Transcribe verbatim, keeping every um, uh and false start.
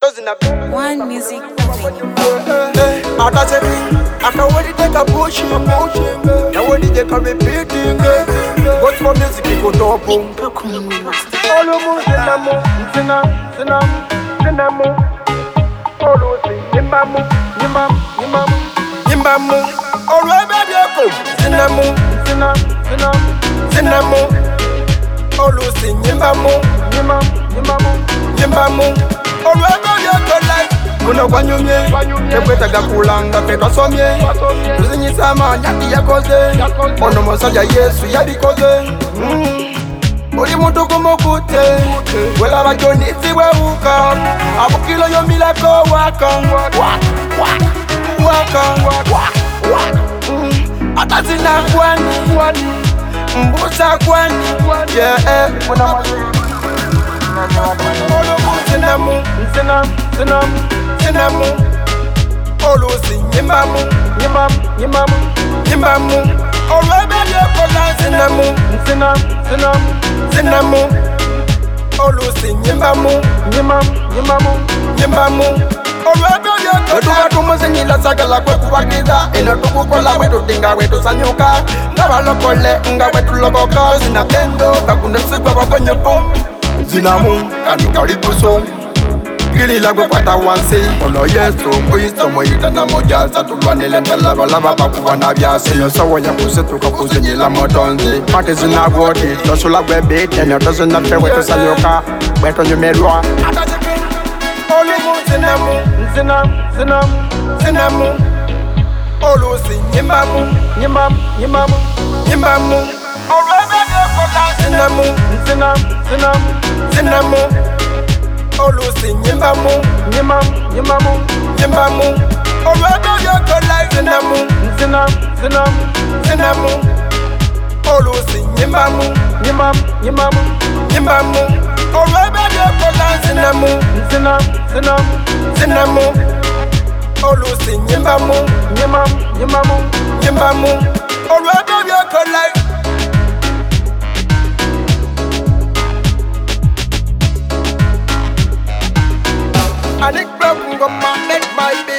One music avenue. After checking, after what it take a pushing, pushing. Now what it take a repeating. What's for music go top? All of us in a mo, in a, in a, in a mo. All of us in a mo, in a, in a, in a mo. All of us in a mo, in a, in a, in a mo. All of us in a mo, in a, in a mo, in a mo. All of us Muna kwa nyumye, tekweta gakulanga ketwa somye Tuzinyisama nyati yakoze, ono mosaja Yesu yabikoze Uli muntu kumukute, wela bajonisi wewuka Abukilo yomilako waka Waka, waka Ata zina kwani, mbusa kwani Yeah, muna mazi Sinamu, sinamu, sinamu Sinamu, olusi nyimbamu, nyimbamu, nyimbamu, nyimbamu. Olwebe lyekola sinamu, sinamu, sinamu, sinamu. Olusi nyimbamu, nyimbamu, nyimbamu, nyimbamu. Olwebe lyekola Wetuka tumuzinyila sagala kwe kubagiza Ino tukukola wetu dinga wetu sanyuka Ngaba lokole nga wetu lokoka Zina kendo kakune sigwa wakonyepo Zinamu kanu karibuso Gili lagwe kwata wansi Ono yesu mwiso mwita na moja Satulwa nilenda lava lava pakuwa na vyasi Yoso ya kusetuka kuzinyila motonzi Pati zina wodi Tosu lagwe biti Enyo tosu na fe wetu sanyoka Wetu nyumelwa Olumu zinamu Zinamu, zinamu, zinamu Olusi nyimbamu Nyimbamu, nyimbamu, nyimbamu Olwebe lyekola Zinamu, zinamu, zinamu, zinamu Olusi nyimbamu, nyimbamu, nyimbamu, nyimbamu. Olwebe lyekola zinamu, zinamu, zinamu, zinamu. Olusi nyimbamu, nyimbamu, nyimbamu, nyimbamu. Olwebe lyekola zinamu, zinamu, zinamu, zinamu. Olusi nyimbamu, nyimbamu, nyimbamu, nyimbamu. Olwebe lyekola I need broken go my make my baby